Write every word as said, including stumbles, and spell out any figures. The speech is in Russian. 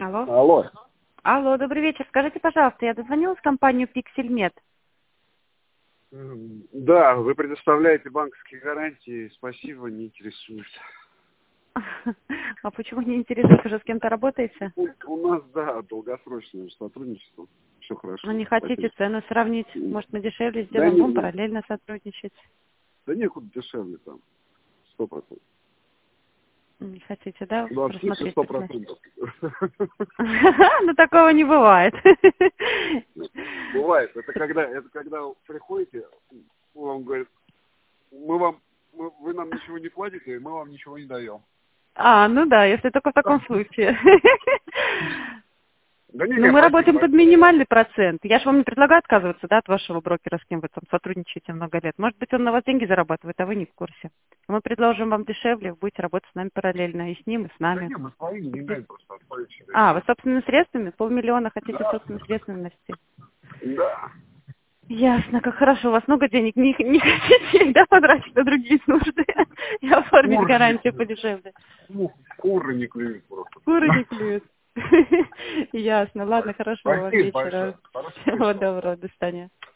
Алло. Алло. Алло, добрый вечер. Скажите, пожалуйста, я дозвонилась в компанию Pixelmed. М, Да, вы предоставляете банковские гарантии. Спасибо, не интересует. А почему не интересует? Уже с кем-то работаете? У, у нас, да, долгосрочное сотрудничество. Все Ну, хорошо. не хотите Спасибо. цену сравнить? Может, мы дешевле Да, сделаем? не, Будем не- параллельно сотрудничать. да некуда дешевле там. Сто процентов. Не хотите, да, Вообще все просмотреть сто посмотреть? процентов. Ну, такого не бывает. Бывает. Это когда, это когда вы приходите, вам говорят, мы вам, мы- вы нам ничего не платите, мы вам ничего не даем. А, ну да, если только в таком случае. Да не, Ну, не, мы простите, работаем под простите. минимальный процент. Я же вам не предлагаю отказываться, да, от вашего брокера, с кем вы там сотрудничаете много лет. Может быть, он на вас деньги зарабатывает, а вы не в курсе. Мы предложим вам дешевле, вы будете работать с нами параллельно, и с ним, и с Да нами. не, мы своими деньгами просто отправить себе. А, вы собственными средствами? Полмиллиона хотите Да, собственными средствами нести? да. Ясно, как хорошо. У вас много денег, не, не хотите их, да, потратить на другие нужды и оформить Куры не гарантию клюют. подешевле. Ну, куры не клюют просто. Куры не клюют. Ясно. Ладно, хорошего вам Спасибо вечера. большое. Хорошего Всего вечера. доброго. До свидания.